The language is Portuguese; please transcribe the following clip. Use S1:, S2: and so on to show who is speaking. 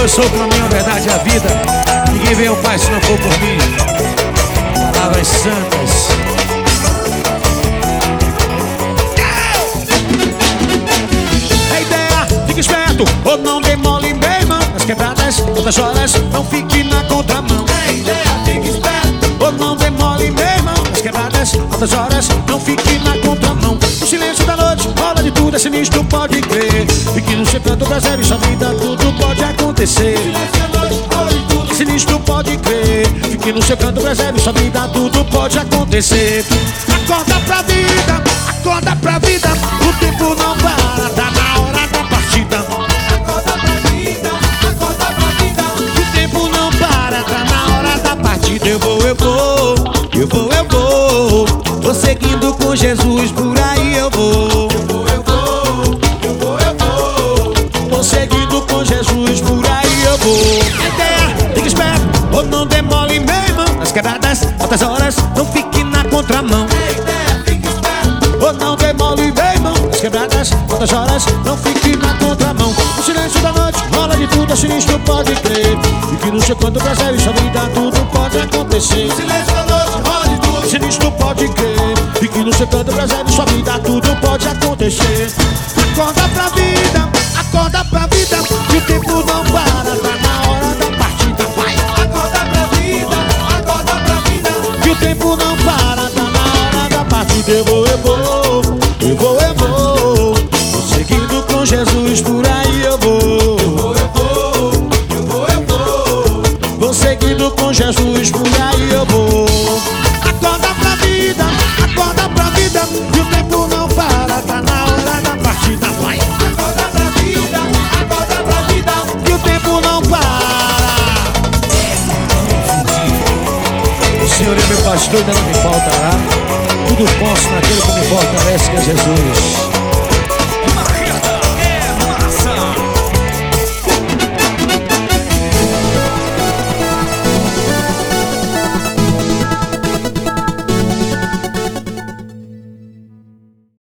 S1: Eu sou o caminho, a verdade e a vida. Ninguém vem ao Pai se não for por mim. Palavras santas. É ideia, fique esperto, ou não demole meu irmão. Nas quebradas, outras horas, não fique na contramão. É ideia, fique esperto, ou não demole meu irmão. Nas quebradas, outras horas, não fique na contramão. No silêncio da noite, rola de tudo, é sinistro, pode crer. Fique no seu canto, prazer, sua vida, tudo pode acontecer. Sinistro, pode crer. Fique no seu canto, preserve sua vida, tudo pode acontecer. Acorda pra vida, acorda pra vida. O tempo não para, tá na hora da partida. Acorda pra vida, acorda pra vida. O tempo não para, tá na hora da partida. Eu vou, eu vou, eu vou, eu vou. Tô seguindo com Jesus, por aí eu vou. Eu vou, eu vou, eu vou, eu vou. Tô seguindo com Jesus, por aí eu vou. Fique esperto, ou não demole meu irmão. Nas quebradas, altas horas, não fique na contramão. Fique esperto, ou não demole meu irmão. Nas quebradas, altas horas, não fique na contramão. No silêncio da noite, rola de tudo, é sinistro, pode crer. Fique no seu canto, prazer e sua vida, tudo pode acontecer. No silêncio da noite, rola de tudo, sinistro, pode crer. Fique no seu canto, prazer e sua vida, tudo pode acontecer. Acorda pra vida, acorda pra vida. E o tempo não para, tá na hora da partida. Vai, acorda pra vida, acorda pra vida. E o tempo não para, tá na hora da partida. Eu vou, eu vou, eu vou, eu vou. Tô seguindo com Jesus, por aí eu vou. Eu vou, eu vou, eu vou, eu vou. Vou seguindo com Jesus, por aí eu vou. Acorda pra vida, acorda pra vida. E o tempo não para, tá na hora da partida. Vai, acorda pra vida, acorda pra vida. E o tempo não para. O Senhor é meu pastor, não me faltará. Tudo posso naquele que me fortalece, que é Jesus.